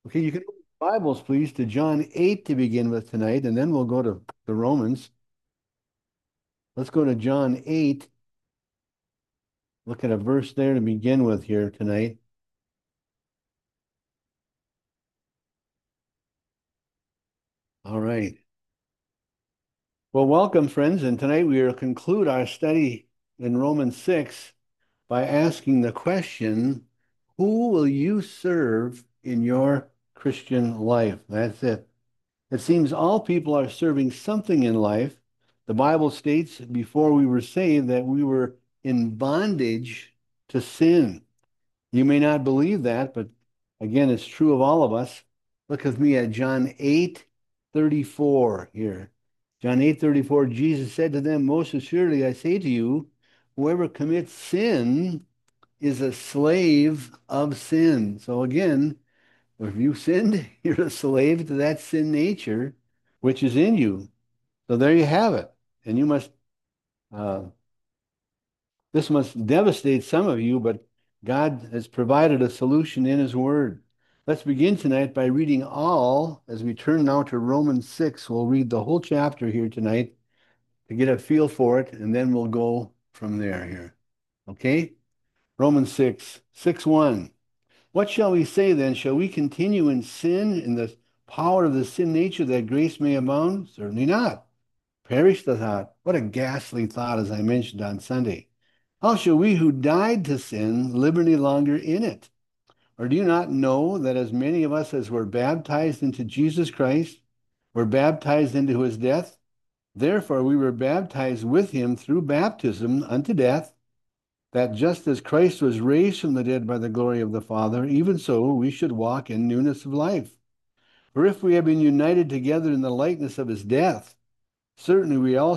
Okay, you can open your Bibles, please, to John 8 to begin with tonight, and then we'll go to the Romans. Let's go to John 8. Look at a verse there to begin with here tonight. All right. Well, welcome, friends. And tonight we will conclude our study in Romans 6 by asking the question, who will you serve in your Christian life? That's it. It seems all people are serving something in life. The Bible states before we were saved that we were in bondage to sin. You may not believe that, but again, it's true of all of us. Look with me at John 8:34 here. John 8:34, Jesus said to them, most assuredly I say to you, whoever commits sin is a slave of sin. So again, if you sinned, you're a slave to that sin nature which is in you. So there you have it. And you must, uh, this must devastate some of you, but God has provided a solution in His Word. Let's begin tonight by reading all, as we turn now to Romans 6. We'll read the whole chapter here tonight to get a feel for it, and then we'll go from there here. Okay? Romans 6, 6:1. What shall we say then? Shall we continue in sin, in the power of the sin nature, that grace may abound? Certainly not. Perish the thought. What a ghastly thought, as I mentioned on Sunday. How shall we who died to sin live any longer in it? Or do you not know that as many of us as were baptized into Jesus Christ were baptized into his death? Therefore we were baptized with him through baptism unto death, that just as Christ was raised from the dead by the glory of the Father, even so we should walk in newness of life. For if we have been united together in the likeness of his death, certainly we all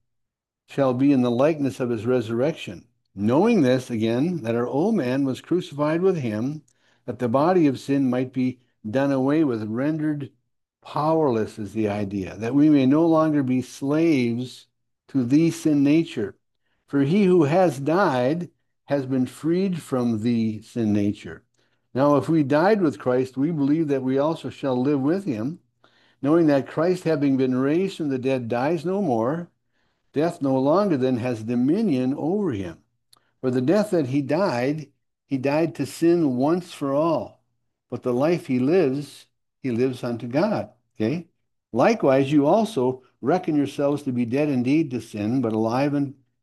shall be in the likeness of his resurrection. Knowing this, again, that our old man was crucified with him, that the body of sin might be done away with, rendered powerless is the idea, that we may no longer be slaves to the sin nature. For he who has died has been freed from the sin nature. Now, if we died with Christ, we believe that we also shall live with him, knowing that Christ, having been raised from the dead, dies no more. Death no longer then has dominion over him. For the death that he died to sin once for all. But the life he lives unto God. Okay? Likewise, you also reckon yourselves to be dead indeed to sin, but alive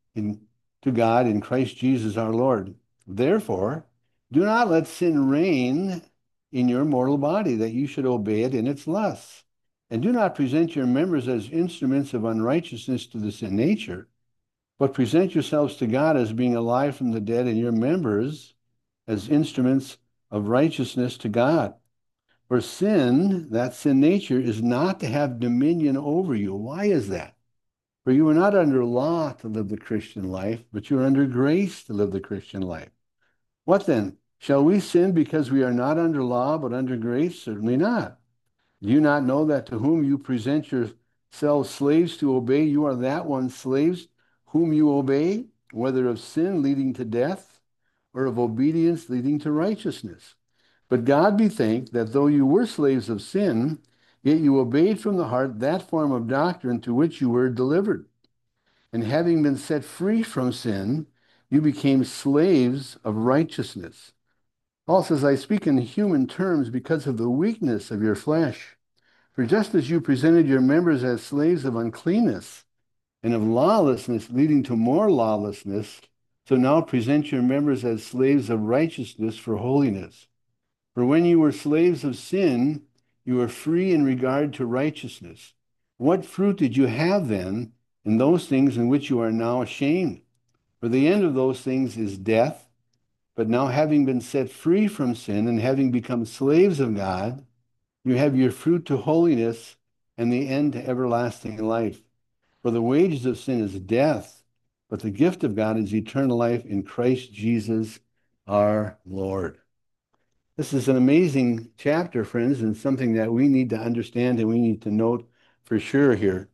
to God in Christ Jesus our Lord. Therefore, do not let sin reign in your mortal body, that you should obey it in its lusts. And do not present your members as instruments of unrighteousness to the sin nature, but present yourselves to God as being alive from the dead, and your members as instruments of righteousness to God. For sin, that sin nature, is not to have dominion over you. Why is that? For you are not under law to live the Christian life, but you are under grace to live the Christian life. What then? Shall we sin because we are not under law, but under grace? Certainly not. Do you not know that to whom you present yourselves slaves to obey, you are that one slaves whom you obey, whether of sin leading to death or of obedience leading to righteousness? But God be thanked that though you were slaves of sin, yet you obeyed from the heart that form of doctrine to which you were delivered. And having been set free from sin, you became slaves of righteousness. Paul says, I speak in human terms because of the weakness of your flesh. For just as you presented your members as slaves of uncleanness and of lawlessness leading to more lawlessness, so now present your members as slaves of righteousness for holiness. For when you were slaves of sin, you were free in regard to righteousness. What fruit did you have then in those things in which you are now ashamed? For the end of those things is death. But now, having been set free from sin and having become slaves of God, you have your fruit to holiness and the end to everlasting life. For the wages of sin is death, but the gift of God is eternal life in Christ Jesus our Lord. This is an amazing chapter, friends, and something that we need to understand and we need to note for sure here.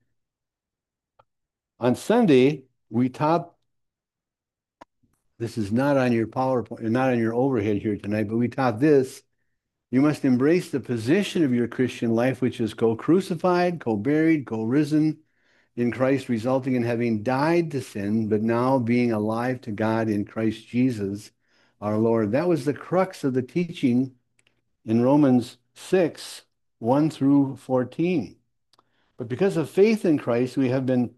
On Sunday, we taught, this is not on your PowerPoint, not on your overhead here tonight, but we taught this You must embrace the position of your Christian life, which is co-crucified, co-buried, co-risen in Christ, resulting in having died to sin, but now being alive to God in Christ Jesus, our Lord. That was the crux of the teaching in Romans 6, 1 through 14. But because of faith in Christ, we have been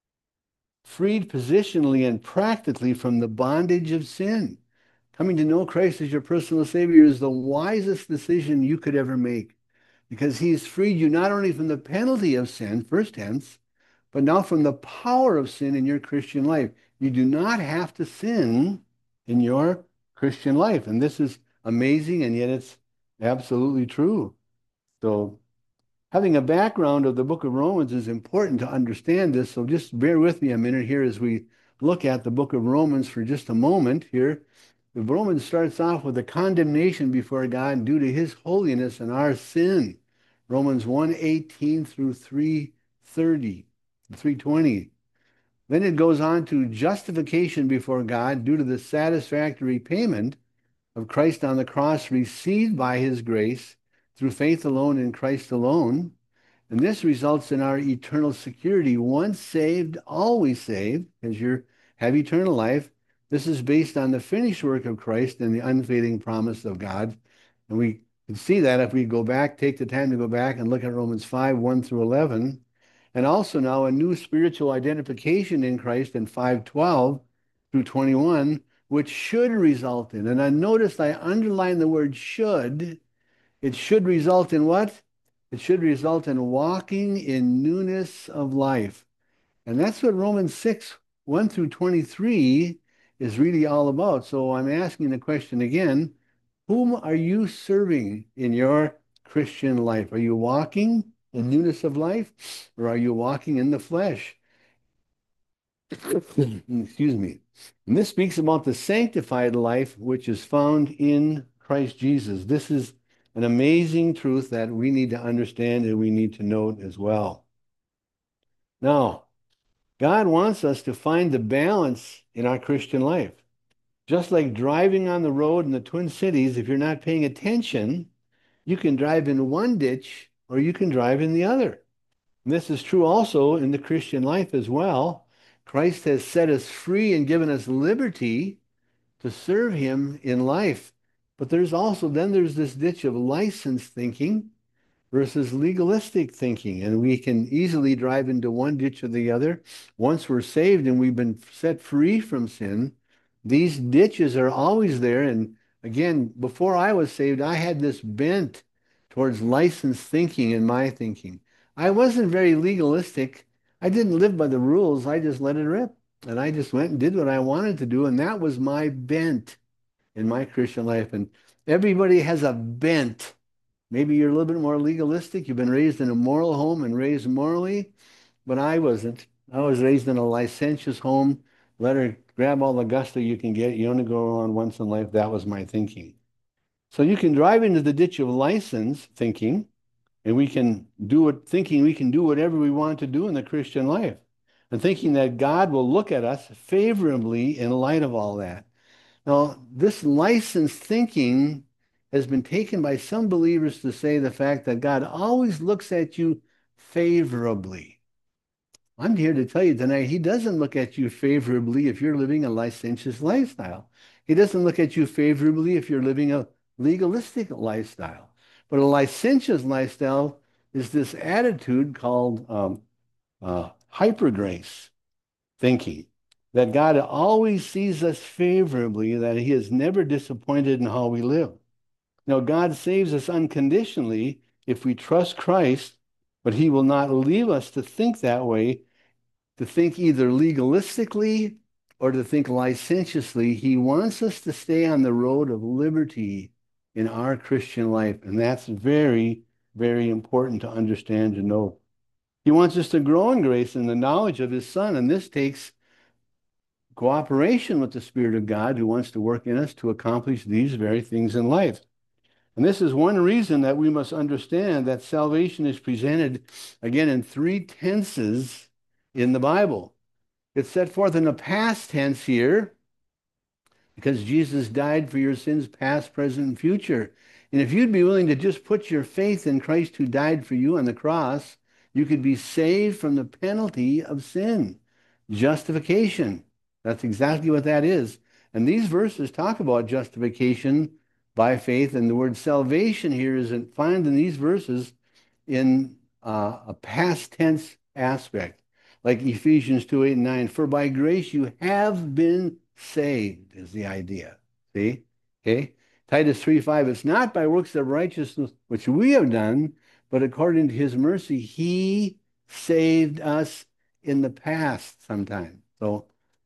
freed positionally and practically from the bondage of sin. Coming to know Christ as your personal Savior is the wisest decision you could ever make because He's freed you not only from the penalty of sin, first tense, but now from the power of sin in your Christian life. You do not have to sin in your Christian life. And this is amazing, and yet it's absolutely true. So having a background of the book of Romans is important to understand this. So just bear with me a minute here as we look at the book of Romans for just a moment here. The Romans starts off with a condemnation before God due to his holiness and our sin. Romans 1:18 through 3:30, 3:20. Then it goes on to justification before God due to the satisfactory payment of Christ on the cross received by his grace through faith alone in Christ alone. And this results in our eternal security. Once saved, always saved, because you have eternal life. This is based on the finished work of Christ and the unfailing promise of God. And we can see that if we go back, take the time to go back and look at Romans 5, 1 through 11. And also now a new spiritual identification in Christ in 5:12 through 21, which should result in, and I noticed I underlined the word should. It should result in what? It should result in walking in newness of life. And that's what Romans 6, 1 through 23 is really all about. So I'm asking the question again, whom are you serving in your Christian life? Are you walking in newness of life, or are you walking in the flesh? Excuse me. And this speaks about the sanctified life which is found in Christ Jesus. This is an amazing truth that we need to understand and we need to note as well. Now, God wants us to find the balance in our Christian life. Just like driving on the road in the Twin Cities, if you're not paying attention, you can drive in one ditch or you can drive in the other. And this is true also in the Christian life as well. Christ has set us free and given us liberty to serve him in life. But there's this ditch of license thinking versus legalistic thinking. And we can easily drive into one ditch or the other. Once we're saved and we've been set free from sin, these ditches are always there. And again, before I was saved, I had this bent towards license thinking in my thinking. I wasn't very legalistic. I didn't live by the rules. I just let it rip. And I just went and did what I wanted to do. And that was my bent in my Christian life. And everybody has a bent. Maybe you're a little bit more legalistic. You've been raised in a moral home and raised morally, but I wasn't. I was raised in a licentious home. Let her grab all the gusto you can get. You only go around once in life. That was my thinking. So you can drive into the ditch of license thinking, and we can do it thinking we can do whatever we want to do in the Christian life, and thinking that God will look at us favorably in light of all that. Now, this license thinking has been taken by some believers to say the fact that God always looks at you favorably. I'm here to tell you tonight, he doesn't look at you favorably if you're living a licentious lifestyle. He doesn't look at you favorably if you're living a legalistic lifestyle. But a licentious lifestyle is this attitude called hyper grace thinking, that God always sees us favorably, that he is never disappointed in how we live. Now, God saves us unconditionally if we trust Christ, but he will not leave us to think that way, to think either legalistically or to think licentiously. He wants us to stay on the road of liberty in our Christian life, and that's very, very important to understand and know. He wants us to grow in grace and the knowledge of his Son, and this takes cooperation with the Spirit of God who wants to work in us to accomplish these very things in life. And this is one reason that we must understand that salvation is presented, again, in three tenses in the Bible. It's set forth in the past tense here because Jesus died for your sins, past, present, and future. And if you'd be willing to just put your faith in Christ who died for you on the cross, you could be saved from the penalty of sin. Justification. That's exactly what that is. And these verses talk about justification by faith. And the word salvation here is found in these verses in a past tense aspect, like Ephesians 2, 8, and 9. For by grace you have been saved, is the idea. See? Okay? Titus 3, 5. It's not by works of righteousness which we have done, but according to his mercy, he saved us in the past sometime. So,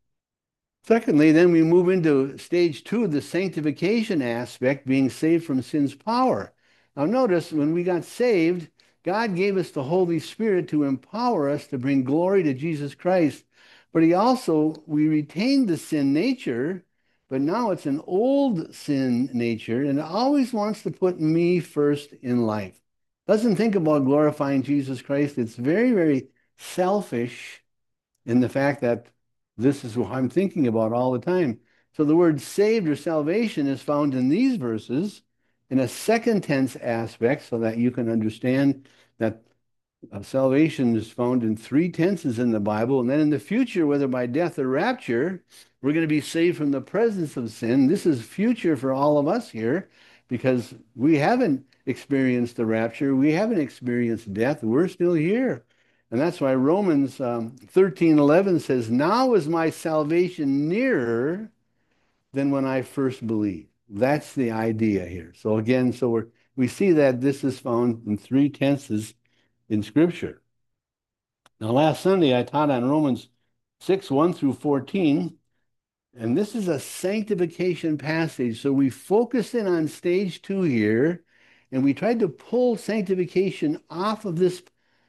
secondly, then we move into stage 2, the sanctification aspect, being saved from sin's power. Now, notice when we got saved, God gave us the Holy Spirit to empower us to bring glory to Jesus Christ. But we retained the sin nature, but now it's an old sin nature, and it always wants to put me first in life. Doesn't think about glorifying Jesus Christ. It's very, very selfish in the fact that this is what I'm thinking about all the time. So the word saved or salvation is found in these verses in a second tense aspect so that you can understand that salvation is found in three tenses in the Bible. And then in the future, whether by death or rapture, we're going to be saved from the presence of sin. This is future for all of us here because we haven't experienced the rapture. We haven't experienced death. We're still here. And that's why Romans 13:11 says, now is my salvation nearer than when I first believed. That's the idea here. So again, we see that this is found in three tenses in Scripture. Now, last Sunday, I taught on Romans 6, 1 through 14, and this is a sanctification passage. So we focused in on stage 2 here, and we tried to pull sanctification off of this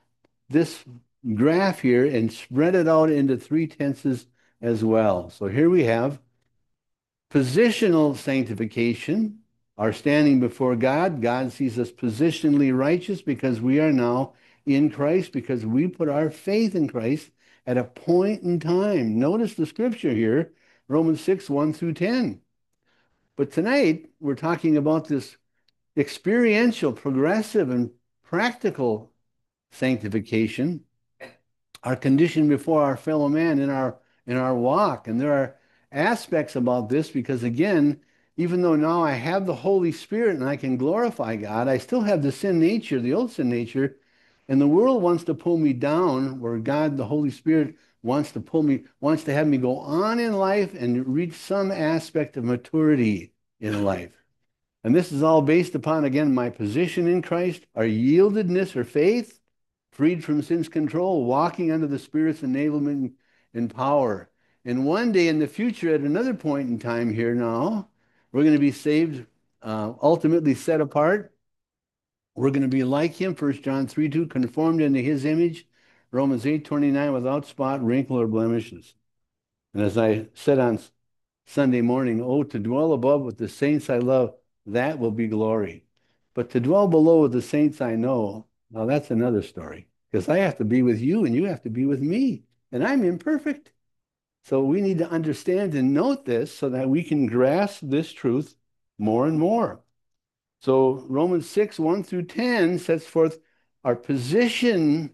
graph here and spread it out into three tenses as well. So here we have positional sanctification, our standing before God. God sees us positionally righteous because we are now in Christ, because we put our faith in Christ at a point in time. Notice the scripture here, Romans 6, 1 through 10. But tonight, we're talking about this experiential, progressive, and practical sanctification, our condition before our fellow man in our walk. And there are aspects about this because, again, even though now I have the Holy Spirit and I can glorify God, I still have the sin nature, the old sin nature, and the world wants to pull me down, where God, the Holy Spirit, wants to have me go on in life and reach some aspect of maturity in life. And this is all based upon, again, my position in Christ, our yieldedness or faith, freed from sin's control, walking under the Spirit's enablement and power. And one day in the future, at another point in time here now, we're going to be saved, ultimately set apart. We're going to be like him, 1 John 3, 2, conformed into his image, Romans 8, 29, without spot, wrinkle, or blemishes. And as I said on Sunday morning, oh, to dwell above with the saints I love, that will be glory. But to dwell below with the saints I know, now that's another story, because I have to be with you and you have to be with me, and I'm imperfect. So we need to understand and note this so that we can grasp this truth more and more. So Romans 6, 1 through 10 sets forth our positional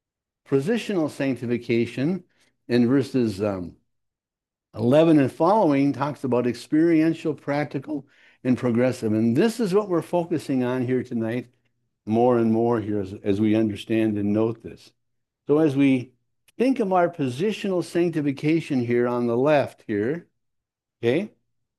sanctification, and verses 11 and following talks about experiential, practical, and progressive. And this is what we're focusing on here tonight, more and more here as we understand and note this. So as we think of our positional sanctification here on the left here, okay?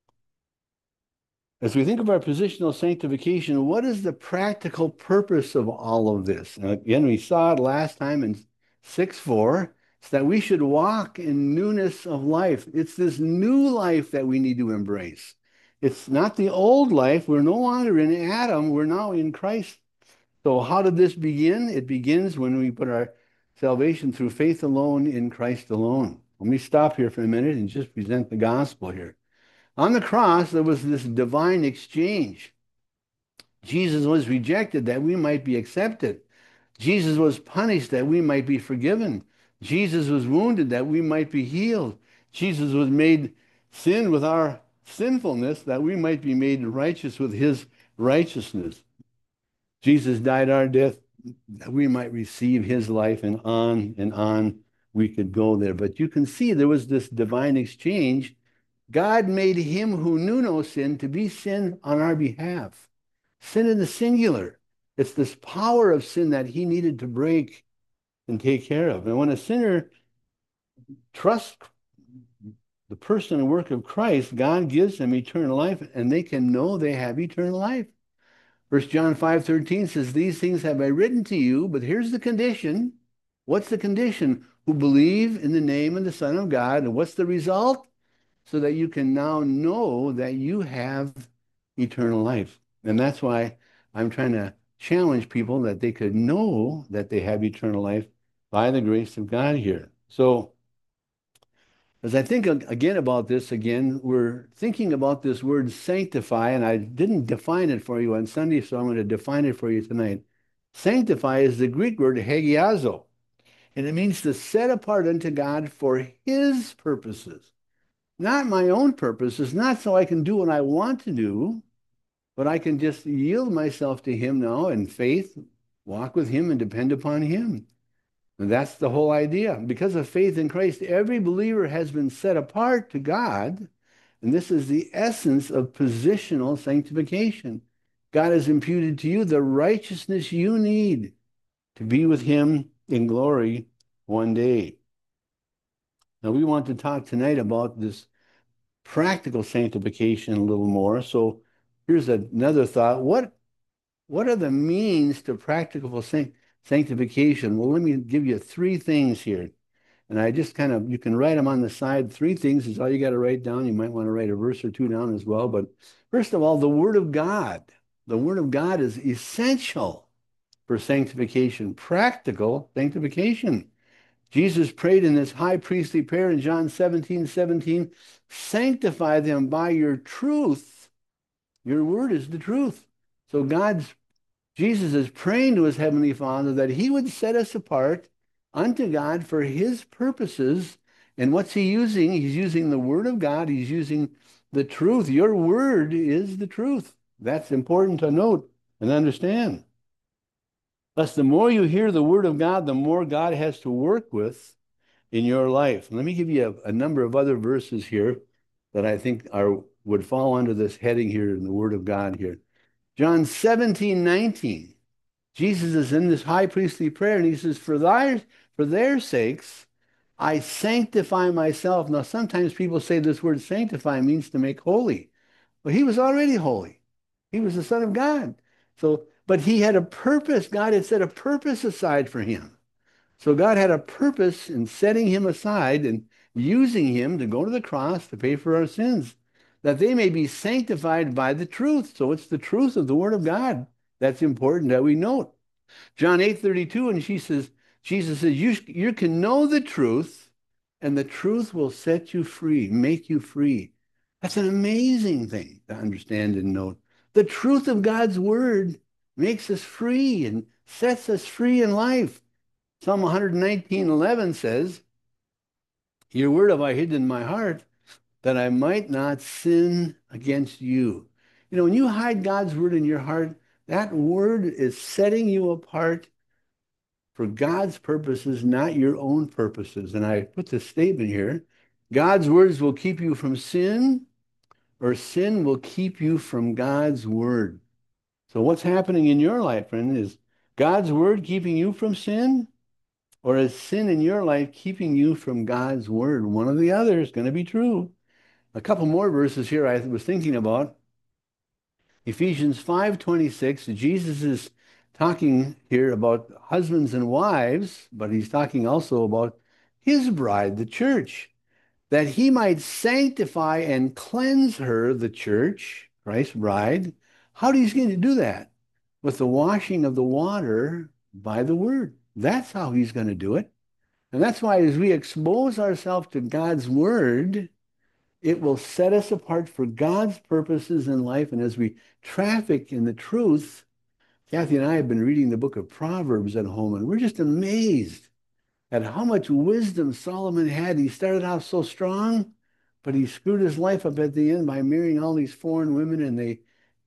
As we think of our positional sanctification, what is the practical purpose of all of this? And again, we saw it last time in 6:4. It's that we should walk in newness of life. It's this new life that we need to embrace. It's not the old life. We're no longer in Adam. We're now in Christ. So how did this begin? It begins when we put our salvation through faith alone in Christ alone. Let me stop here for a minute and just present the gospel here. On the cross, there was this divine exchange. Jesus was rejected that we might be accepted. Jesus was punished that we might be forgiven. Jesus was wounded that we might be healed. Jesus was made sin with our sinfulness that we might be made righteous with his righteousness. Jesus died our death that we might receive his life, and on we could go there. But you can see there was this divine exchange. God made him who knew no sin to be sin on our behalf. Sin in the singular. It's this power of sin that he needed to break and take care of. And when a sinner trusts the person and work of Christ, God gives them eternal life, and they can know they have eternal life. 1 John 5:13 says, "These things have I written to you," but here's the condition. What's the condition? "Who believe in the name of the Son of God." And what's the result? So that you can now know that you have eternal life. And that's why I'm trying to challenge people that they could know that they have eternal life by the grace of God here. So as I think again about this again, we're thinking about this word sanctify, and I didn't define it for you on Sunday, so I'm going to define it for you tonight. Sanctify is the Greek word hagiazo, and it means to set apart unto God for his purposes. Not my own purposes, not so I can do what I want to do, but I can just yield myself to him now in faith, walk with him and depend upon him. And that's the whole idea. Because of faith in Christ, every believer has been set apart to God. And this is the essence of positional sanctification. God has imputed to you the righteousness you need to be with him in glory one day. Now, we want to talk tonight about this practical sanctification a little more. So here's another thought. What are the means to practical sanctification? Well, let me give you three things here. And I just kind of, you can write them on the side. Three things is all you got to write down. You might want to write a verse or two down as well. But first of all, the Word of God. The Word of God is essential for sanctification, practical sanctification. Jesus prayed in this high priestly prayer in John 17:17, sanctify them by your truth. Your word is the truth. So Jesus is praying to his heavenly Father that he would set us apart unto God for his purposes. And what's he using? He's using the word of God. He's using the truth. Your word is the truth. That's important to note and understand. Thus, the more you hear the word of God, the more God has to work with in your life. Let me give you a number of other verses here that I think would fall under this heading here in the word of God here. John 17:19. Jesus is in this high priestly prayer, and he says, for their sakes, I sanctify myself. Now, sometimes people say this word sanctify means to make holy. Well, he was already holy. He was the Son of God. So, but he had a purpose. God had set a purpose aside for him. So God had a purpose in setting him aside and using him to go to the cross to pay for our sins, that they may be sanctified by the truth. So it's the truth of the Word of God that's important that we note. John 8:32, and Jesus says, you can know the truth, and the truth will set you free, make you free. That's an amazing thing to understand and note. The truth of God's Word makes us free and sets us free in life. Psalm 119:11 says, your word have I hidden in my heart that I might not sin against you. You know, when you hide God's word in your heart, that word is setting you apart for God's purposes, not your own purposes. And I put this statement here. God's words will keep you from sin, or sin will keep you from God's word. So what's happening in your life, friend, is God's word keeping you from sin? Or is sin in your life keeping you from God's word? One or the other is going to be true. A couple more verses here I was thinking about. Ephesians 5:26, Jesus is talking here about husbands and wives, but he's talking also about his bride, the church, that he might sanctify and cleanse her, the church, Christ's bride. How is he going to do that? With the washing of the water by the word. That's how he's going to do it. And that's why as we expose ourselves to God's word, it will set us apart for God's purposes in life. And as we traffic in the truth, Kathy and I have been reading the book of Proverbs at home, and we're just amazed at how much wisdom Solomon had. He started out so strong, but he screwed his life up at the end by marrying all these foreign women, and they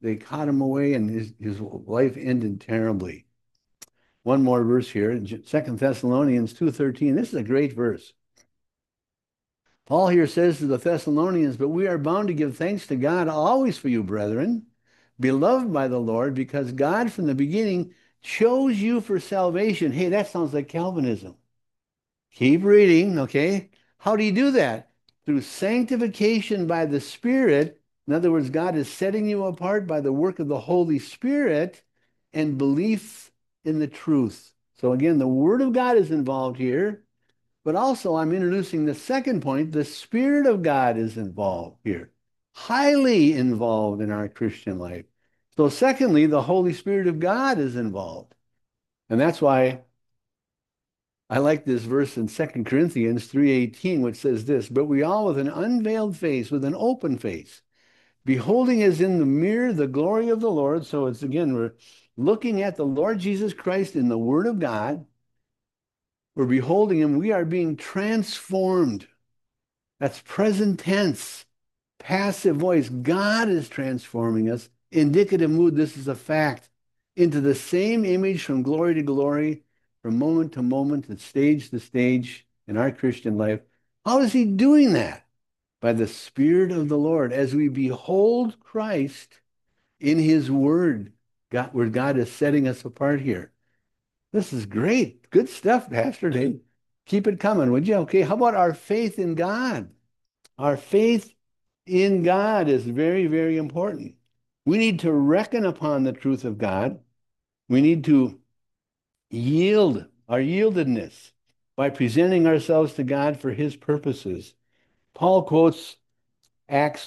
they caught him away, and his life ended terribly. One more verse here, 2 Thessalonians 2:13. This is a great verse. Paul here says to the Thessalonians, but we are bound to give thanks to God always for you, brethren, beloved by the Lord, because God from the beginning chose you for salvation. Hey, that sounds like Calvinism. Keep reading, okay? How do you do that? Through sanctification by the Spirit. In other words, God is setting you apart by the work of the Holy Spirit and belief in the truth. So again, the Word of God is involved here, but also I'm introducing the second point. The Spirit of God is involved here, highly involved in our Christian life. So secondly, the Holy Spirit of God is involved. And that's why I like this verse in 2 Corinthians 3:18, which says this, but we all with an unveiled face, with an open face, beholding as in the mirror the glory of the Lord. So it's again, we're looking at the Lord Jesus Christ in the Word of God. We're beholding him. We are being transformed. That's present tense, passive voice. God is transforming us. Indicative mood, this is a fact, into the same image from glory to glory, from moment to moment, and stage to stage in our Christian life. How is he doing that? By the Spirit of the Lord, as we behold Christ in his word, God, where God is setting us apart here. This is great. Good stuff, Pastor Dave. Keep it coming, would you? Okay, how about our faith in God? Our faith in God is very, very important. We need to reckon upon the truth of God. We need to yield our yieldedness by presenting ourselves to God for his purposes. Paul quotes Acts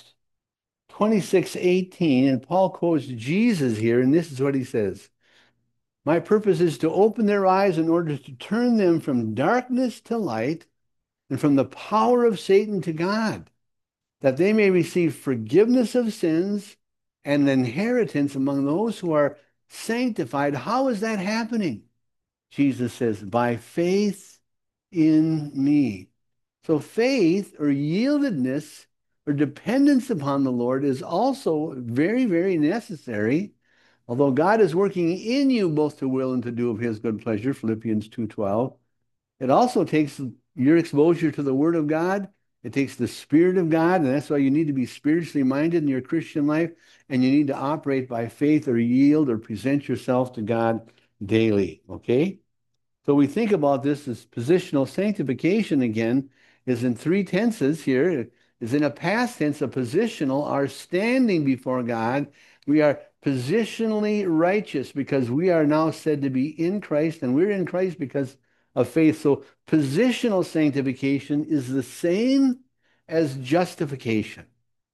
26:18, and Paul quotes Jesus here, and this is what he says. My purpose is to open their eyes in order to turn them from darkness to light and from the power of Satan to God, that they may receive forgiveness of sins and an inheritance among those who are sanctified. How is that happening? Jesus says, by faith in me. So faith or yieldedness or dependence upon the Lord is also very, very necessary. Although God is working in you both to will and to do of his good pleasure, Philippians 2:12, it also takes your exposure to the Word of God. It takes the Spirit of God, and that's why you need to be spiritually minded in your Christian life, and you need to operate by faith or yield or present yourself to God daily, okay? So we think about this as positional sanctification again is in three tenses here. It is in a past tense, a positional, our standing before God. We are positionally righteous because we are now said to be in Christ, and we're in Christ because of faith. So positional sanctification is the same as justification.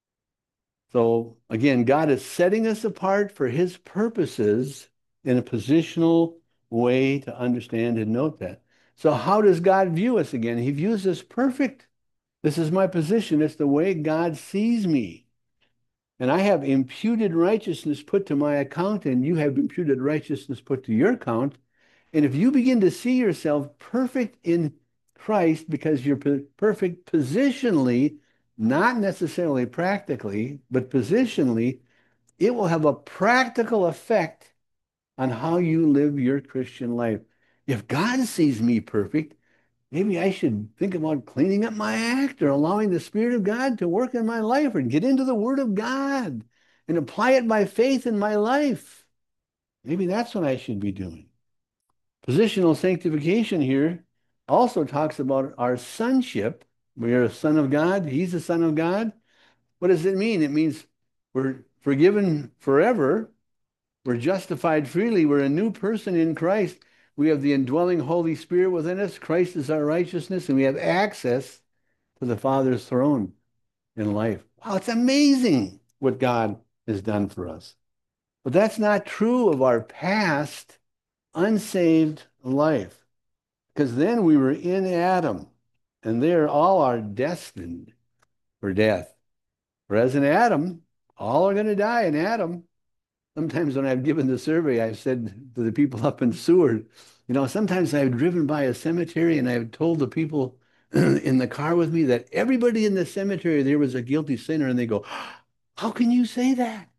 So again, God is setting us apart for his purposes in a positional way to understand and note that. So how does God view us again? He views us perfect. This is my position. It's the way God sees me. And I have imputed righteousness put to my account, and you have imputed righteousness put to your account. And if you begin to see yourself perfect in Christ because you're perfect positionally, not necessarily practically, but positionally, it will have a practical effect on how you live your Christian life. If God sees me perfect, maybe I should think about cleaning up my act or allowing the Spirit of God to work in my life or get into the Word of God and apply it by faith in my life. Maybe that's what I should be doing. Positional sanctification here also talks about our sonship. We are a son of God. He's a son of God. What does it mean? It means we're forgiven forever. We're justified freely. We're a new person in Christ. We have the indwelling Holy Spirit within us. Christ is our righteousness, and we have access to the Father's throne in life. Wow, it's amazing what God has done for us. But that's not true of our past unsaved life, because then we were in Adam, and there all are destined for death. Whereas in Adam, all are going to die in Adam. Sometimes when I've given the survey, I've said to the people up in Seward, sometimes I've driven by a cemetery and I've told the people in the car with me that everybody in the cemetery there was a guilty sinner, and they go, how can you say that?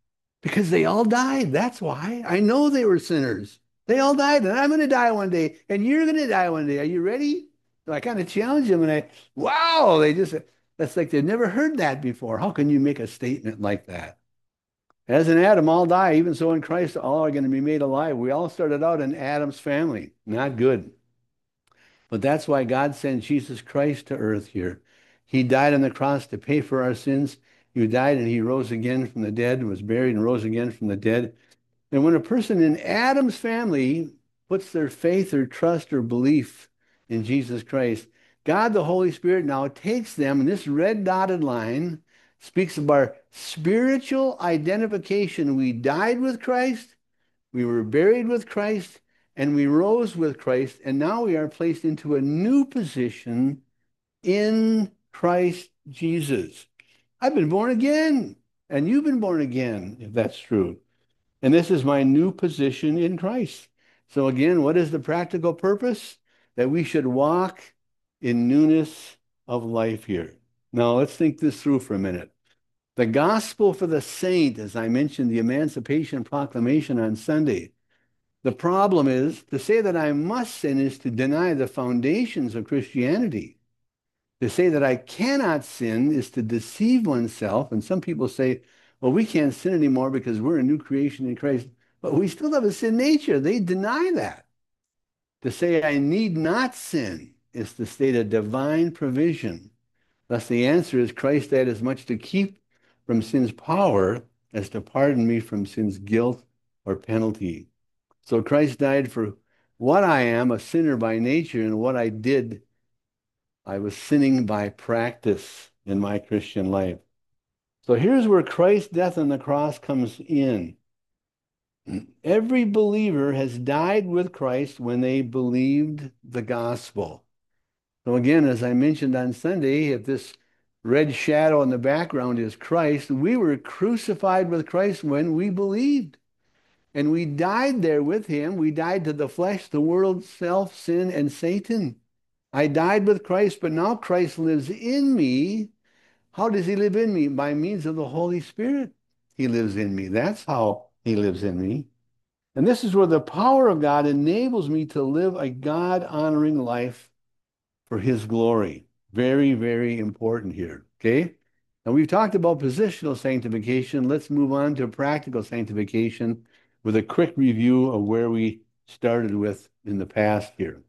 Because they all died. That's why. I know they were sinners. They all died, and I'm going to die one day, and you're going to die one day. Are you ready? So I kind of challenge them, and wow, that's like they've never heard that before. How can you make a statement like that? As in Adam, all die. Even so, in Christ, all are going to be made alive. We all started out in Adam's family. Not good. But that's why God sent Jesus Christ to earth here. He died on the cross to pay for our sins. He died and he rose again from the dead, was buried and rose again from the dead. And when a person in Adam's family puts their faith or trust or belief in Jesus Christ, God the Holy Spirit now takes them, and this red dotted line speaks of our spiritual identification. We died with Christ, we were buried with Christ, and we rose with Christ, and now we are placed into a new position in Christ Jesus. I've been born again, and you've been born again, if that's true. And this is my new position in Christ. So again, what is the practical purpose? That we should walk in newness of life here. Now, let's think this through for a minute. The gospel for the saint, as I mentioned, the Emancipation Proclamation on Sunday. The problem is to say that I must sin is to deny the foundations of Christianity. To say that I cannot sin is to deceive oneself. And some people say, well, we can't sin anymore because we're a new creation in Christ. But we still have a sin nature. They deny that. To say I need not sin is to state a divine provision. Thus, the answer is Christ died as much to keep from sin's power as to pardon me from sin's guilt or penalty. So Christ died for what I am, a sinner by nature, and what I did, I was sinning by practice in my Christian life. So here's where Christ's death on the cross comes in. Every believer has died with Christ when they believed the gospel. So again, as I mentioned on Sunday, if this red shadow in the background is Christ, we were crucified with Christ when we believed. And we died there with him. We died to the flesh, the world, self, sin, and Satan. I died with Christ, but now Christ lives in me. How does he live in me? By means of the Holy Spirit. He lives in me. That's how he lives in me. And this is where the power of God enables me to live a God-honoring life for his glory. Very, very important here. Okay? Now we've talked about positional sanctification. Let's move on to practical sanctification with a quick review of where we started with in the past here.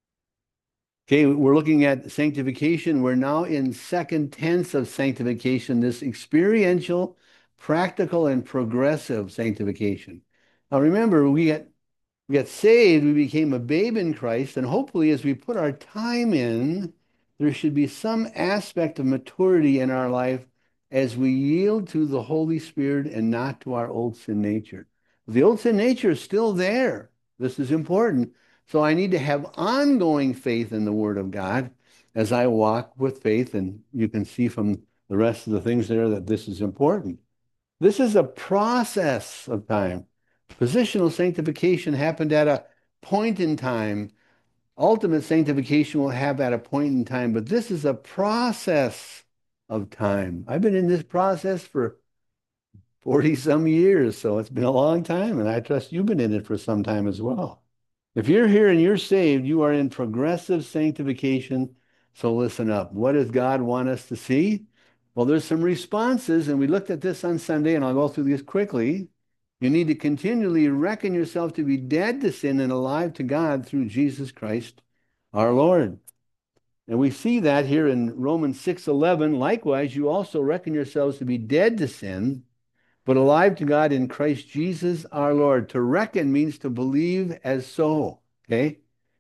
Okay, we're looking at sanctification. We're now in second tense of sanctification, this experiential, practical, and progressive sanctification. Now remember, we got saved, we became a babe in Christ, and hopefully as we put our time in, there should be some aspect of maturity in our life as we yield to the Holy Spirit and not to our old sin nature. The old sin nature is still there. This is important. So I need to have ongoing faith in the Word of God as I walk with faith, and you can see from the rest of the things there that this is important. This is a process of time. Positional sanctification happened at a point in time. Ultimate sanctification will happen at a point in time, but this is a process of time. I've been in this process for 40 some years, so it's been a long time, and I trust you've been in it for some time as well. If you're here and you're saved, you are in progressive sanctification. So listen up. What does God want us to see? Well, there's some responses, and we looked at this on Sunday, and I'll go through these quickly. You need to continually reckon yourself to be dead to sin and alive to God through Jesus Christ, our Lord. And we see that here in Romans 6:11. Likewise, you also reckon yourselves to be dead to sin, but alive to God in Christ Jesus our Lord. To reckon means to believe as so, okay?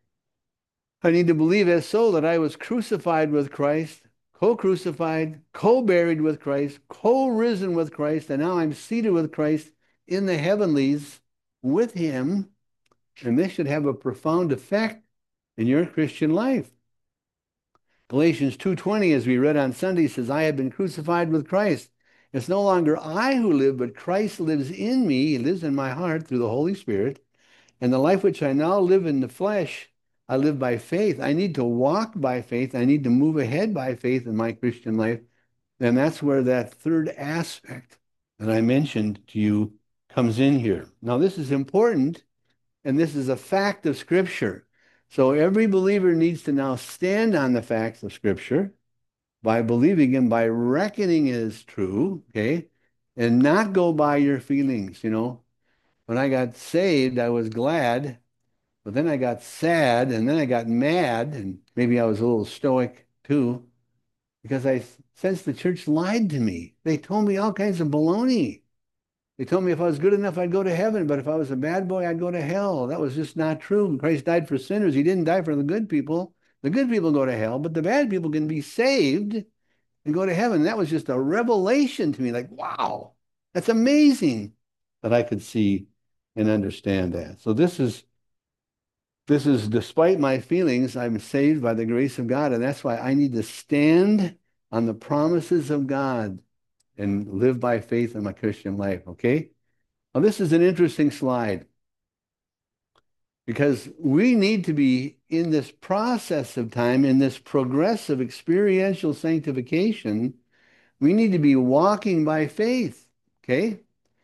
I need to believe as so that I was crucified with Christ, co-crucified, co-buried with Christ, co-risen with Christ, and now I'm seated with Christ in the heavenlies with him. And this should have a profound effect in your Christian life. Galatians 2:20, as we read on Sunday, says, I have been crucified with Christ. It's no longer I who live, but Christ lives in me. He lives in my heart through the Holy Spirit. And the life which I now live in the flesh, I live by faith. I need to walk by faith. I need to move ahead by faith in my Christian life. And that's where that third aspect that I mentioned to you comes in here. Now, this is important, and this is a fact of Scripture. So every believer needs to now stand on the facts of Scripture by believing Him, by reckoning it as true, okay, and not go by your feelings. When I got saved, I was glad, but then I got sad, and then I got mad, and maybe I was a little stoic too, because I sensed the church lied to me. They told me all kinds of baloney. They told me if I was good enough, I'd go to heaven, but if I was a bad boy, I'd go to hell. That was just not true. Christ died for sinners. He didn't die for the good people. The good people go to hell, but the bad people can be saved and go to heaven. That was just a revelation to me. Like, wow, that's amazing that I could see and understand that. So this is despite my feelings, I'm saved by the grace of God, and that's why I need to stand on the promises of God and live by faith in my Christian life, okay? Now, this is an interesting slide because we need to be in this process of time, in this progressive experiential sanctification. We need to be walking by faith, okay?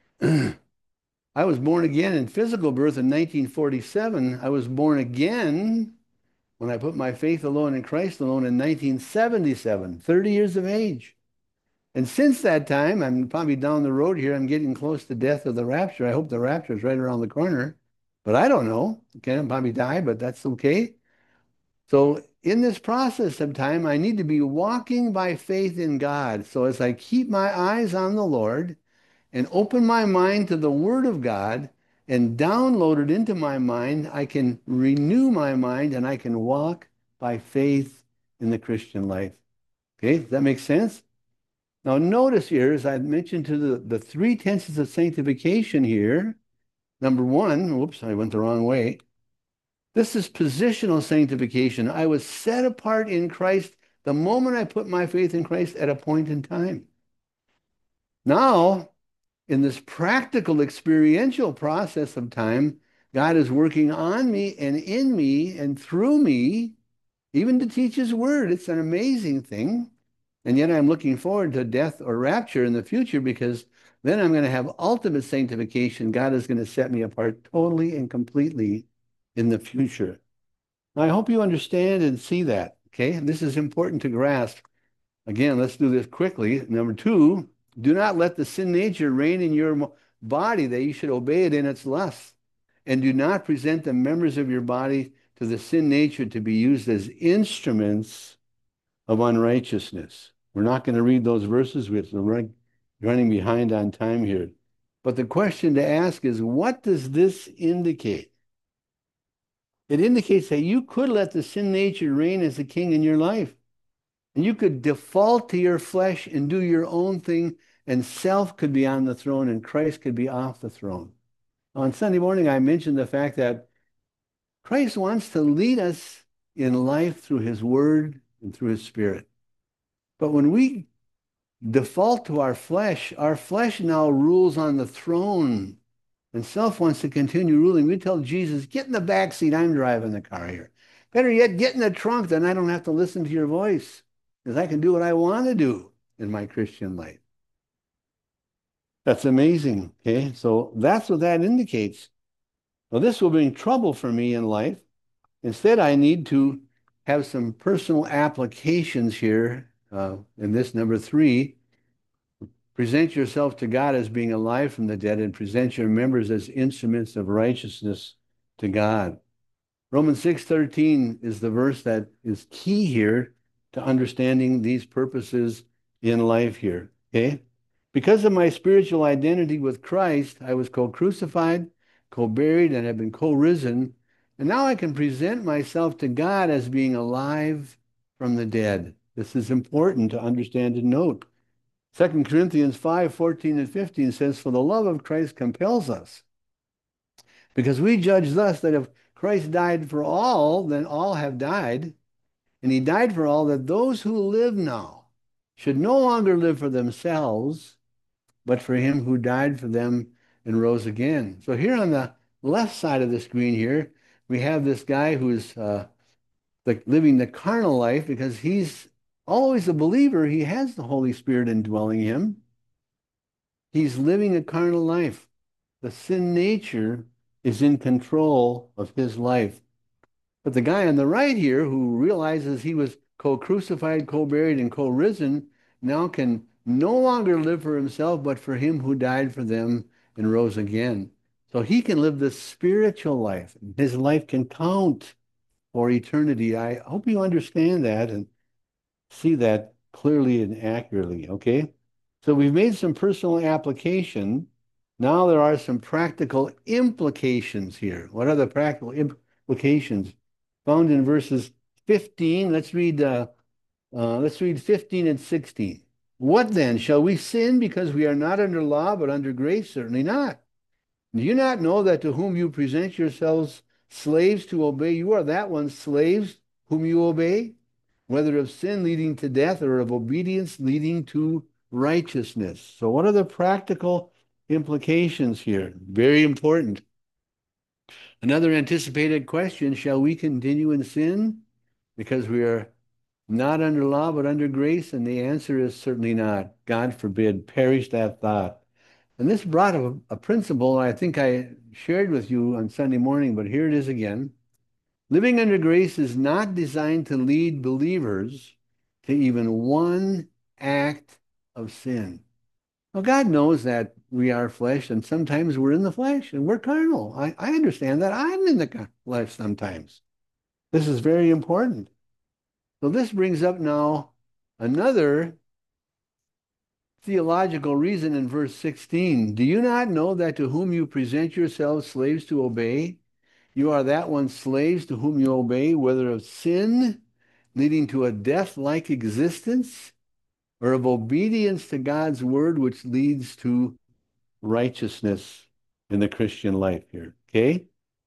I was born again in physical birth in 1947. I was born again when I put my faith alone in Christ alone in 1977, 30 years of age. And since that time, I'm probably down the road here. I'm getting close to death or the rapture. I hope the rapture is right around the corner, but I don't know. Okay, I'll probably die, but that's okay. So in this process of time, I need to be walking by faith in God. So as I keep my eyes on the Lord and open my mind to the Word of God and download it into my mind, I can renew my mind and I can walk by faith in the Christian life. Okay, does that make sense? Now, notice here, as I mentioned to the three tenses of sanctification here, number one, whoops, I went the wrong way. This is positional sanctification. I was set apart in Christ the moment I put my faith in Christ at a point in time. Now, in this practical experiential process of time, God is working on me and in me and through me, even to teach His word. It's an amazing thing. And yet I'm looking forward to death or rapture in the future because then I'm going to have ultimate sanctification. God is going to set me apart totally and completely in the future. Now, I hope you understand and see that, okay? And this is important to grasp. Again, let's do this quickly. Number two, do not let the sin nature reign in your body that you should obey it in its lusts. And do not present the members of your body to the sin nature to be used as instruments of unrighteousness. We're not going to read those verses. We're running behind on time here. But the question to ask is, what does this indicate? It indicates that you could let the sin nature reign as a king in your life. And you could default to your flesh and do your own thing, and self could be on the throne and Christ could be off the throne. On Sunday morning, I mentioned the fact that Christ wants to lead us in life through His Word and through His Spirit. But when we default to our flesh now rules on the throne, and self wants to continue ruling. We tell Jesus, get in the back seat, I'm driving the car here. Better yet, get in the trunk, then I don't have to listen to your voice, because I can do what I want to do in my Christian life. That's amazing, okay? So that's what that indicates. Well, this will bring trouble for me in life. Instead, I need to have some personal applications here in this number three. Present yourself to God as being alive from the dead and present your members as instruments of righteousness to God. Romans 6:13 is the verse that is key here to understanding these purposes in life here, okay? Because of my spiritual identity with Christ, I was co-crucified, co-buried, and have been co-risen. And now I can present myself to God as being alive from the dead. This is important to understand and note. 2 Corinthians 5:14 and 15 says, for the love of Christ compels us, because we judge thus that if Christ died for all, then all have died. And He died for all, that those who live now should no longer live for themselves, but for Him who died for them and rose again. So here on the left side of the screen here, we have this guy who's living the carnal life because he's always a believer. He has the Holy Spirit indwelling him. He's living a carnal life. the sin nature is in control of his life. But the guy on the right here, who realizes he was co-crucified, co-buried, and co-risen, now can no longer live for himself, but for him who died for them and rose again. So he can live the spiritual life. His life can count for eternity. I hope you understand that and see that clearly and accurately, okay? So we've made some personal application. Now there are some practical implications here. What are the practical implications? Found in verses 15. Let's read 15 and 16. What then? Shall we sin because we are not under law, but under grace? Certainly not. Do you not know that to whom you present yourselves slaves to obey, you are that one slaves whom you obey, whether of sin leading to death or of obedience leading to righteousness? So, what are the practical implications here? Very important. Another anticipated question: shall we continue in sin because we are not under law but under grace? And the answer is certainly not. God forbid, perish that thought. And this brought a principle I think I shared with you on Sunday morning, but here it is again. Living under grace is not designed to lead believers to even one act of sin. Well, God knows that we are flesh, and sometimes we're in the flesh and we're carnal. I understand that. I'm in the flesh sometimes. This is very important. So this brings up now another theological reason in verse 16. Do you not know that to whom you present yourselves slaves to obey, you are that one slaves to whom you obey, whether of sin leading to a death-like existence, or of obedience to God's word, which leads to righteousness in the Christian life here. Okay?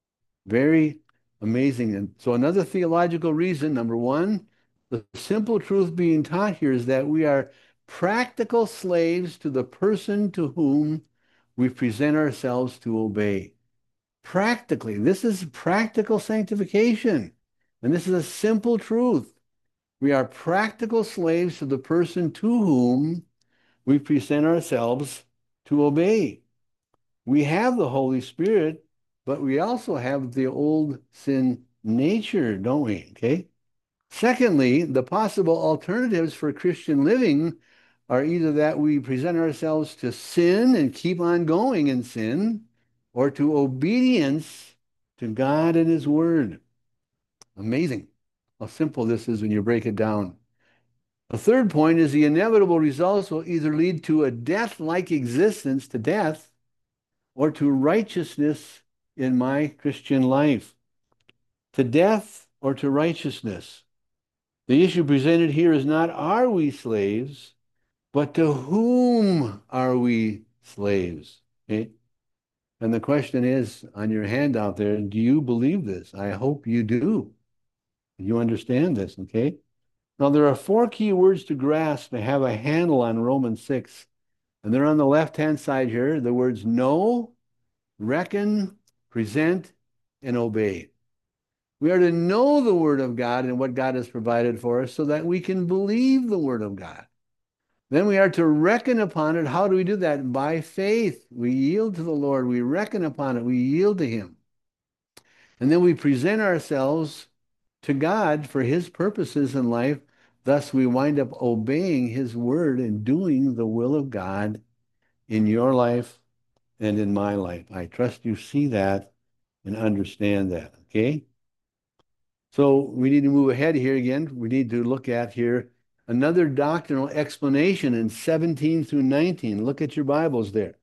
Very amazing. And so another theological reason, number one, the simple truth being taught here is that we are practical slaves to the person to whom we present ourselves to obey. Practically, this is practical sanctification. And this is a simple truth. We are practical slaves to the person to whom we present ourselves to obey. We have the Holy Spirit, but we also have the old sin nature, don't we? Okay. Secondly, the possible alternatives for Christian living are either that we present ourselves to sin and keep on going in sin, or to obedience to God and His Word. Amazing how simple this is when you break it down. The third point is the inevitable results will either lead to a death-like existence, to death, or to righteousness in my Christian life. To death or to righteousness. The issue presented here is not are we slaves, but to whom are we slaves? Okay? And the question is on your handout there, do you believe this? I hope you do. You understand this, okay? Now, there are four key words to grasp to have a handle on Romans 6. And they're on the left-hand side here. The words know, reckon, present, and obey. We are to know the Word of God and what God has provided for us so that we can believe the Word of God. Then we are to reckon upon it. How do we do that? By faith. We yield to the Lord. We reckon upon it. We yield to Him. And then we present ourselves to God for His purposes in life. Thus, we wind up obeying His Word and doing the will of God in your life and in my life. I trust you see that and understand that, okay? So we need to move ahead here again. We need to look at here another doctrinal explanation in 17 through 19. Look at your Bibles there.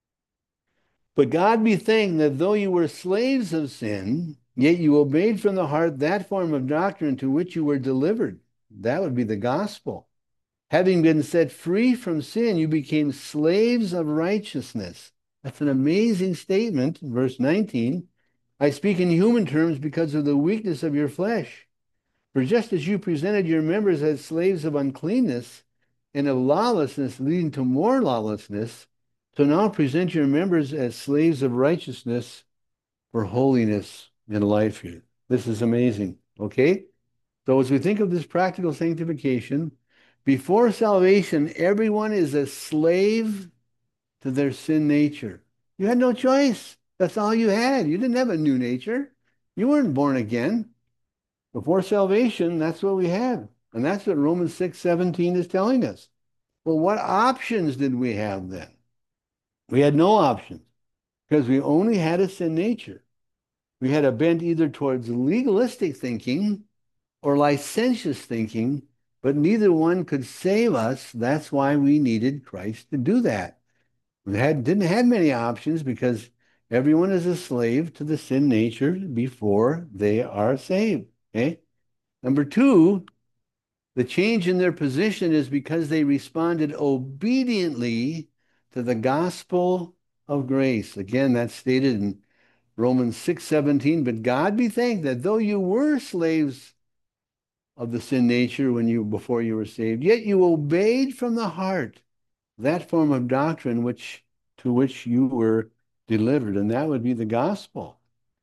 But God be thanked that though you were slaves of sin, yet you obeyed from the heart that form of doctrine to which you were delivered. That would be the gospel. Having been set free from sin, you became slaves of righteousness. That's an amazing statement. Verse 19, I speak in human terms because of the weakness of your flesh. For just as you presented your members as slaves of uncleanness and of lawlessness leading to more lawlessness, so now present your members as slaves of righteousness for holiness in life here. This is amazing, okay? So as we think of this practical sanctification, before salvation, everyone is a slave to their sin nature. You had no choice. That's all you had. You didn't have a new nature. You weren't born again. Before salvation, that's what we had. And that's what Romans 6:17 is telling us. Well, what options did we have then? We had no options because we only had a sin nature. We had a bent either towards legalistic thinking or licentious thinking, but neither one could save us. That's why we needed Christ to do that. Didn't have many options because everyone is a slave to the sin nature before they are saved. Okay. Number two, the change in their position is because they responded obediently to the gospel of grace. Again, that's stated in Romans 6:17. But God be thanked that though you were slaves of the sin nature before you were saved, yet you obeyed from the heart that form of doctrine to which you were delivered, and that would be the gospel.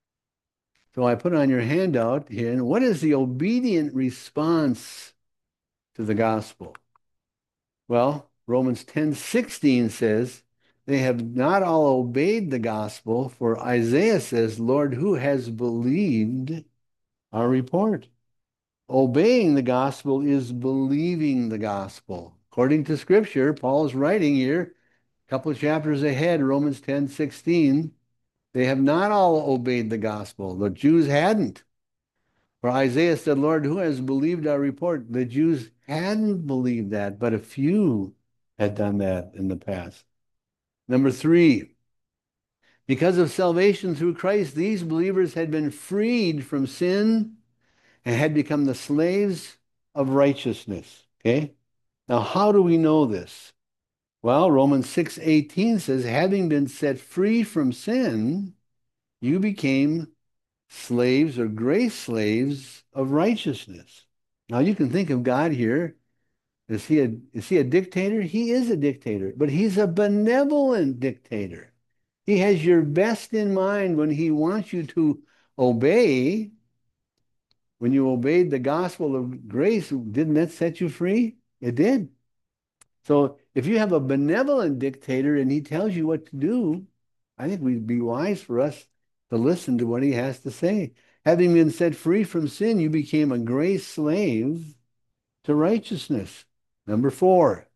So I put on your handout here, and what is the obedient response to the gospel? Well, Romans 10:16 says, they have not all obeyed the gospel, for Isaiah says, Lord, who has believed our report? Obeying the gospel is believing the gospel. According to Scripture, Paul's writing here, a couple of chapters ahead, Romans 10:16, they have not all obeyed the gospel. The Jews hadn't. For Isaiah said, Lord, who has believed our report? The Jews hadn't believed that, but a few had done that in the past. Number three, because of salvation through Christ, these believers had been freed from sin and had become the slaves of righteousness. Okay? Now, how do we know this? Well, Romans 6:18 says, having been set free from sin, you became slaves or grace slaves of righteousness. Now you can think of God here. Is he a dictator? He is a dictator, but he's a benevolent dictator. He has your best in mind when he wants you to obey. When you obeyed the gospel of grace, didn't that set you free? It did. So if you have a benevolent dictator and he tells you what to do, I think we'd be wise for us to listen to what he has to say. Having been set free from sin, you became a grace slave to righteousness. Number four,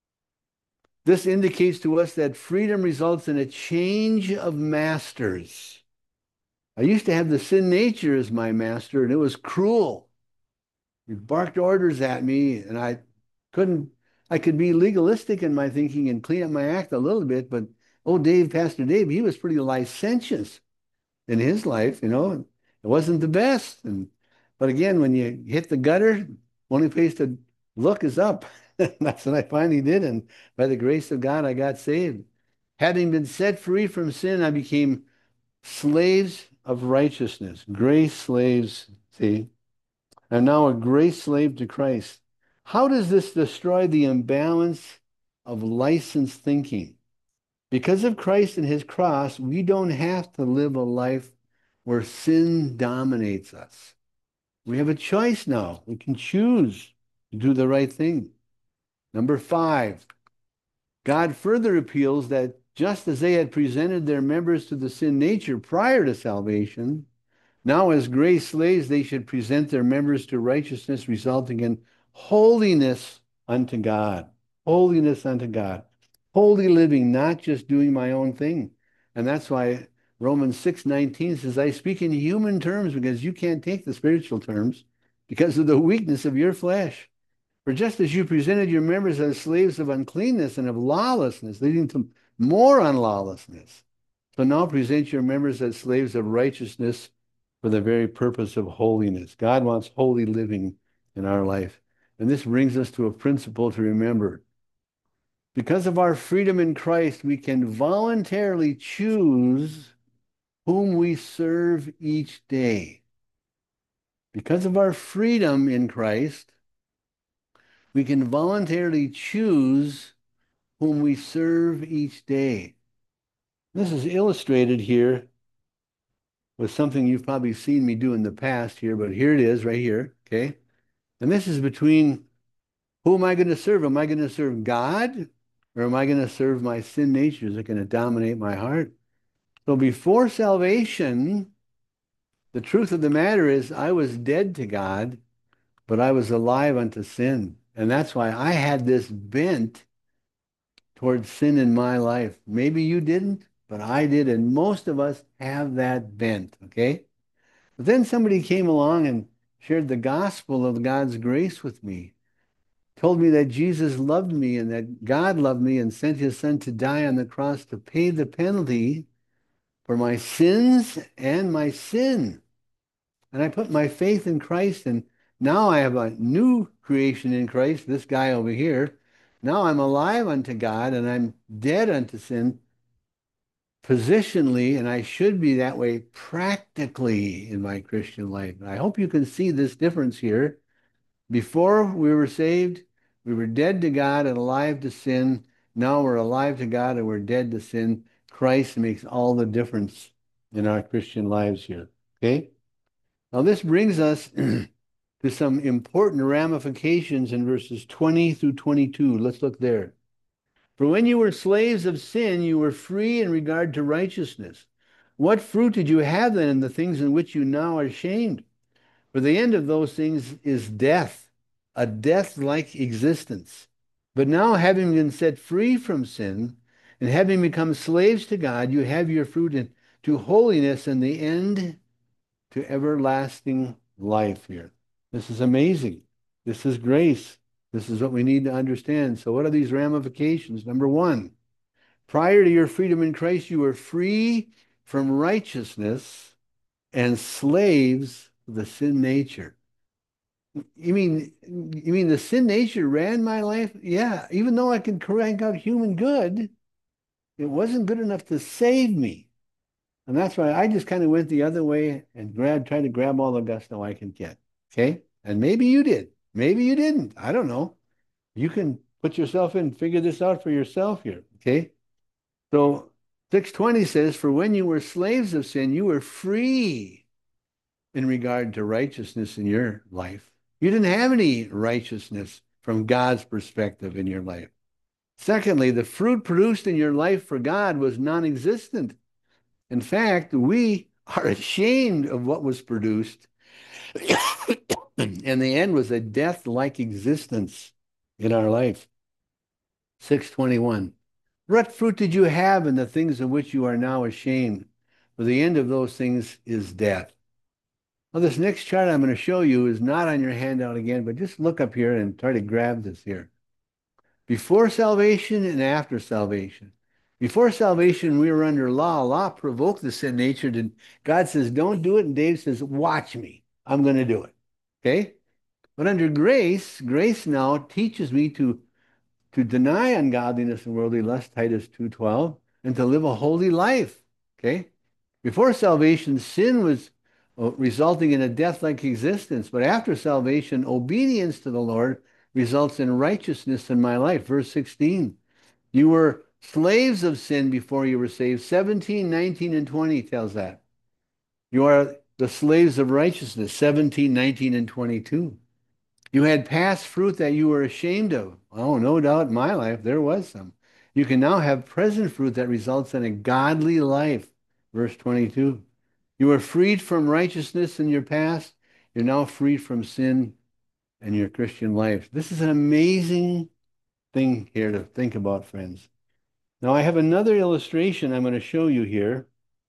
this indicates to us that freedom results in a change of masters. I used to have the sin nature as my master, and it was cruel. He barked orders at me, and couldn't, I could be legalistic in my thinking and clean up my act a little bit, but Pastor Dave, he was pretty licentious in his life, It wasn't the best. But again, when you hit the gutter, only place to look is up. That's what I finally did. And by the grace of God, I got saved. Having been set free from sin, I became slaves of righteousness. Grace slaves, see? I'm now a grace slave to Christ. How does this destroy the imbalance of licensed thinking? Because of Christ and his cross, we don't have to live a life where sin dominates us. We have a choice now. We can choose to do the right thing. Number five, God further appeals that just as they had presented their members to the sin nature prior to salvation, now as grace slaves, they should present their members to righteousness, resulting in holiness unto God. Holiness unto God. Holy living, not just doing my own thing. And that's why Romans 6:19 says, I speak in human terms because you can't take the spiritual terms because of the weakness of your flesh. For just as you presented your members as slaves of uncleanness and of lawlessness, leading to more unlawlessness, so now present your members as slaves of righteousness for the very purpose of holiness. God wants holy living in our life. And this brings us to a principle to remember. Because of our freedom in Christ, we can voluntarily choose whom we serve each day. Because of our freedom in Christ, we can voluntarily choose whom we serve each day. This is illustrated here with something you've probably seen me do in the past here, but here it is right here, okay? And this is between who am I going to serve? Am I going to serve God or am I going to serve my sin nature? Is it going to dominate my heart? So before salvation, the truth of the matter is I was dead to God, but I was alive unto sin. And that's why I had this bent towards sin in my life. Maybe you didn't, but I did. And most of us have that bent, okay? But then somebody came along and shared the gospel of God's grace with me, told me that Jesus loved me and that God loved me and sent his son to die on the cross to pay the penalty for my sins and my sin. And I put my faith in Christ, and now I have a new creation in Christ, this guy over here. Now I'm alive unto God and I'm dead unto sin positionally, and I should be that way practically in my Christian life. And I hope you can see this difference here. Before we were saved, we were dead to God and alive to sin. Now we're alive to God and we're dead to sin. Christ makes all the difference in our Christian lives here. Okay? Now this brings us to some important ramifications in verses 20 through 22. Let's look there. For when you were slaves of sin, you were free in regard to righteousness. What fruit did you have then in the things in which you now are ashamed? For the end of those things is death, a death-like existence. But now, having been set free from sin and having become slaves to God, you have your fruit into holiness and the end to everlasting life here. This is amazing. This is grace. This is what we need to understand. So what are these ramifications? Number one, prior to your freedom in Christ, you were free from righteousness and slaves of the sin nature. You mean the sin nature ran my life? Yeah, even though I could crank out human good, it wasn't good enough to save me. And that's why I just kind of went the other way and tried to grab all the gusto I could get. Okay? And maybe you did. Maybe you didn't. I don't know. You can put yourself in, figure this out for yourself here. Okay? So 620 says, for when you were slaves of sin, you were free in regard to righteousness in your life. You didn't have any righteousness from God's perspective in your life. Secondly, the fruit produced in your life for God was non-existent. In fact, we are ashamed of what was produced, and the end was a death-like existence in our life. 621. What fruit did you have in the things of which you are now ashamed? For the end of those things is death. Well, this next chart I'm going to show you is not on your handout again, but just look up here and try to grab this here. Before salvation and after salvation. Before salvation, we were under law. Law provoked the sin nature. And God says, don't do it. And Dave says, watch me. I'm going to do it. Okay? But under grace, grace now teaches me to deny ungodliness and worldly lust, Titus 2:12, and to live a holy life. Okay? Before salvation, sin was resulting in a death-like existence. But after salvation, obedience to the Lord results in righteousness in my life. Verse 16, you were slaves of sin before you were saved. 17, 19, and 20 tells that. You are the slaves of righteousness. 17, 19, and 22. You had past fruit that you were ashamed of. Oh, no doubt in my life there was some. You can now have present fruit that results in a godly life. Verse 22. You were freed from righteousness in your past. You're now freed from sin in your Christian life. This is an amazing thing here to think about, friends. Now, I have another illustration I'm going to show you here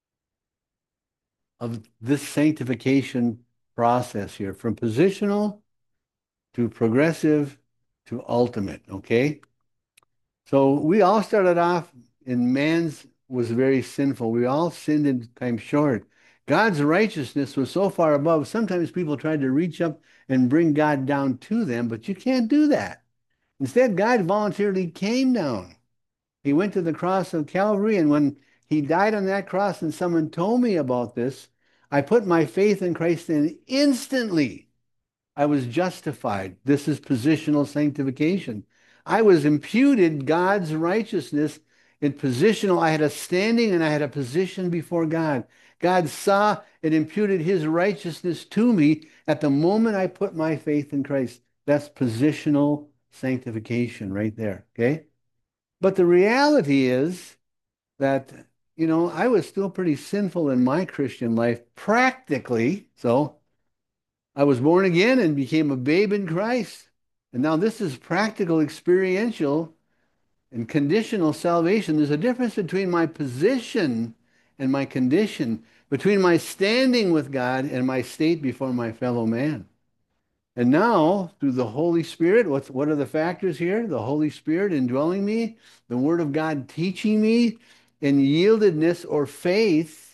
of this sanctification process here, from positional to progressive to ultimate, okay? So we all started off in man's was very sinful. We all sinned and came short. God's righteousness was so far above, sometimes people tried to reach up and bring God down to them, but you can't do that. Instead, God voluntarily came down. He went to the cross of Calvary, and when he died on that cross and someone told me about this, I put my faith in Christ and instantly I was justified. This is positional sanctification. I was imputed God's righteousness in positional. I had a standing and I had a position before God. God saw and imputed his righteousness to me at the moment I put my faith in Christ. That's positional sanctification right there, okay? But the reality is that, I was still pretty sinful in my Christian life, practically. So I was born again and became a babe in Christ. And now this is practical, experiential, and conditional salvation. There's a difference between my position and my condition, between my standing with God and my state before my fellow man. And now, through the Holy Spirit, what are the factors here? The Holy Spirit indwelling me, the Word of God teaching me, in yieldedness or faith,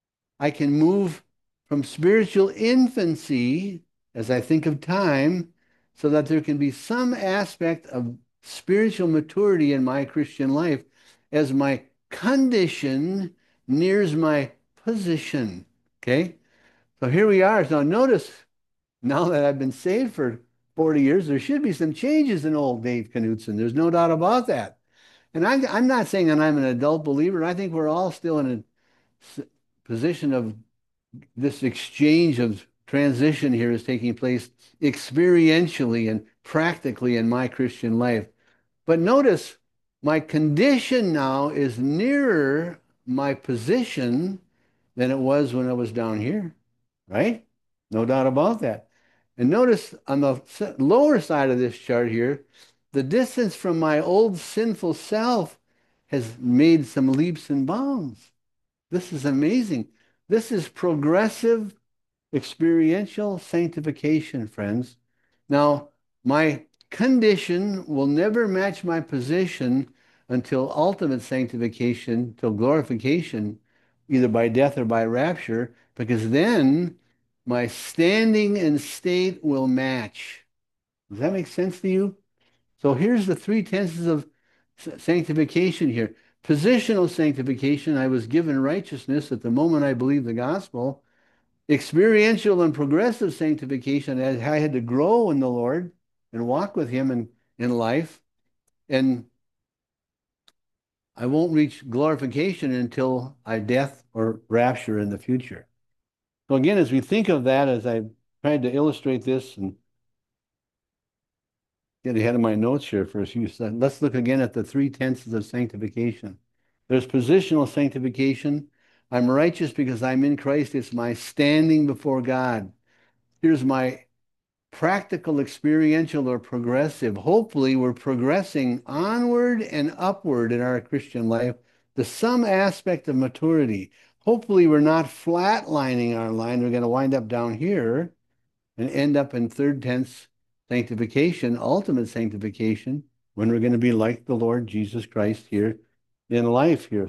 I can move from spiritual infancy as I think of time, so that there can be some aspect of spiritual maturity in my Christian life as my condition nears my position. Okay? So here we are. So notice, now that I've been saved for 40 years, there should be some changes in old Dave Knutson. There's no doubt about that. And I'm not saying that I'm an adult believer. I think we're all still in a position of this exchange of transition here is taking place experientially and practically in my Christian life. But notice my condition now is nearer my position than it was when I was down here, right? No doubt about that. And notice on the lower side of this chart here, the distance from my old sinful self has made some leaps and bounds. This is amazing. This is progressive experiential sanctification, friends. Now, my condition will never match my position until ultimate sanctification, till glorification, either by death or by rapture, because then my standing and state will match. Does that make sense to you? So here's the three tenses of sanctification here. Positional sanctification, I was given righteousness at the moment I believed the gospel. Experiential and progressive sanctification, as I had to grow in the Lord and walk with Him in life. And I won't reach glorification until I death or rapture in the future. So again, as we think of that, as I tried to illustrate this and get ahead of my notes here for a few seconds, let's look again at the three tenses of sanctification. There's positional sanctification. I'm righteous because I'm in Christ. It's my standing before God. Here's my practical, experiential, or progressive. Hopefully, we're progressing onward and upward in our Christian life to some aspect of maturity. Hopefully, we're not flatlining our line. We're going to wind up down here and end up in third tense sanctification, ultimate sanctification, when we're going to be like the Lord Jesus Christ here in life here.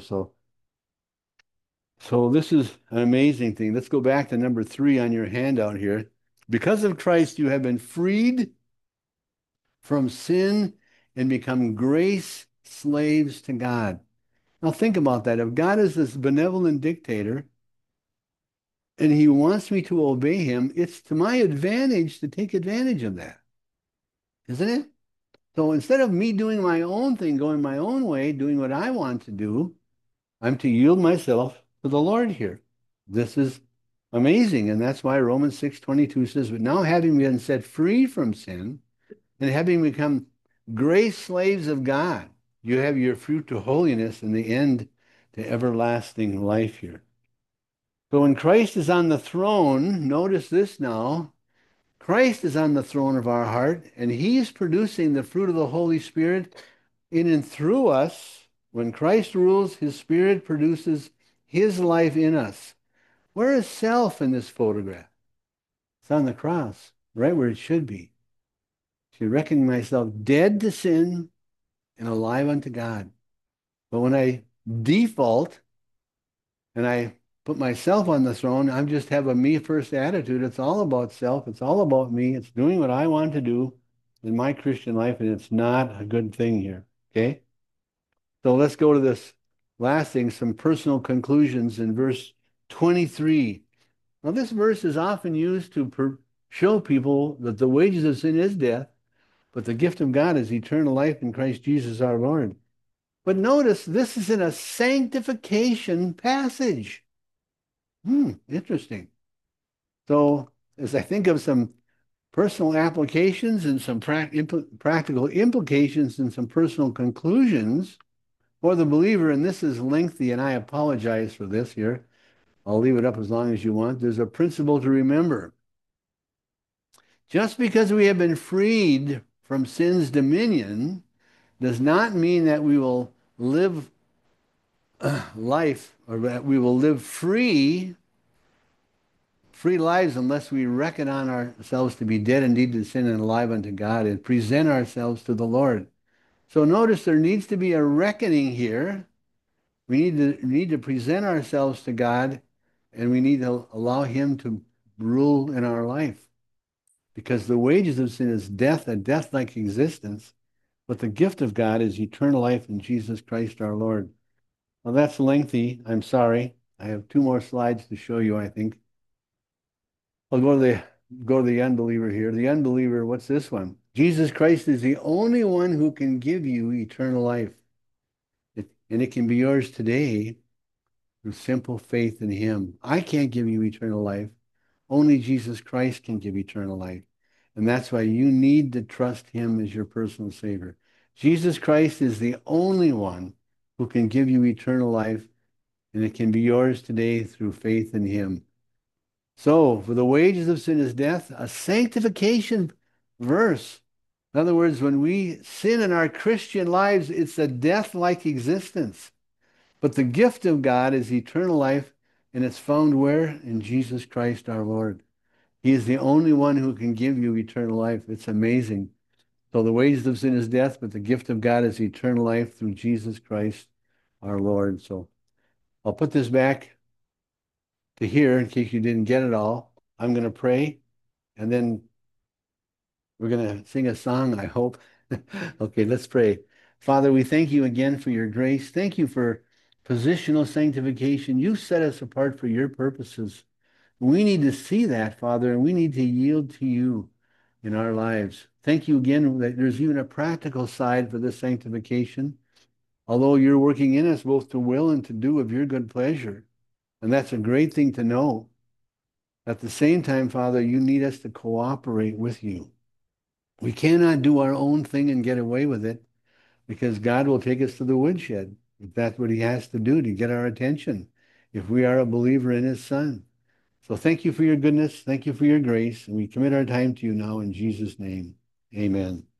So this is an amazing thing. Let's go back to number 3 on your handout here. Because of Christ, you have been freed from sin and become grace slaves to God. Now think about that. If God is this benevolent dictator and He wants me to obey Him, it's to my advantage to take advantage of that, isn't it? So instead of me doing my own thing, going my own way, doing what I want to do, I'm to yield myself to the Lord here. This is amazing. And that's why Romans 6:22 says, but now having been set free from sin and having become grace slaves of God, you have your fruit to holiness and the end to everlasting life here. So when Christ is on the throne, notice this now, Christ is on the throne of our heart, and He's producing the fruit of the Holy Spirit in and through us. When Christ rules, His Spirit produces His life in us. Where is self in this photograph? It's on the cross, right where it should be. To reckon myself dead to sin and alive unto God. But when I default and I put myself on the throne, I just have a me first attitude. It's all about self. It's all about me. It's doing what I want to do in my Christian life, and it's not a good thing here. Okay? So let's go to this last thing, some personal conclusions in verse 23. Now, this verse is often used to show people that the wages of sin is death, but the gift of God is eternal life in Christ Jesus our Lord. But notice this is in a sanctification passage. Interesting. So as I think of some personal applications and some practical implications and some personal conclusions, For the believer, and this is lengthy, and I apologize for this here. I'll leave it up as long as you want. There's a principle to remember. Just because we have been freed from sin's dominion does not mean that we will live life or that we will live free lives unless we reckon on ourselves to be dead indeed to sin and alive unto God and present ourselves to the Lord. So notice there needs to be a reckoning here. We need to present ourselves to God, and we need to allow Him to rule in our life. Because the wages of sin is death, a death-like existence, but the gift of God is eternal life in Jesus Christ our Lord. Well, that's lengthy. I'm sorry. I have two more slides to show you, I think. I'll go to the unbeliever here. The unbeliever, what's this one? Jesus Christ is the only one who can give you eternal life. And it can be yours today through simple faith in Him. I can't give you eternal life. Only Jesus Christ can give eternal life. And that's why you need to trust Him as your personal Savior. Jesus Christ is the only one who can give you eternal life, and it can be yours today through faith in Him. So, for the wages of sin is death, a sanctification verse. In other words, when we sin in our Christian lives, it's a death-like existence. But the gift of God is eternal life, and it's found where? In Jesus Christ our Lord. He is the only one who can give you eternal life. It's amazing. So the wages of sin is death, but the gift of God is eternal life through Jesus Christ our Lord. So I'll put this back to here in case you didn't get it all. I'm going to pray, and then we're going to sing a song, I hope. Okay, let's pray. Father, we thank you again for your grace. Thank you for positional sanctification. You set us apart for your purposes. We need to see that, Father, and we need to yield to you in our lives. Thank you again that there's even a practical side for this sanctification, although you're working in us both to will and to do of your good pleasure. And that's a great thing to know. At the same time, Father, you need us to cooperate with you. We cannot do our own thing and get away with it because God will take us to the woodshed if that's what he has to do to get our attention, if we are a believer in his Son. So thank you for your goodness. Thank you for your grace. And we commit our time to you now in Jesus' name. Amen.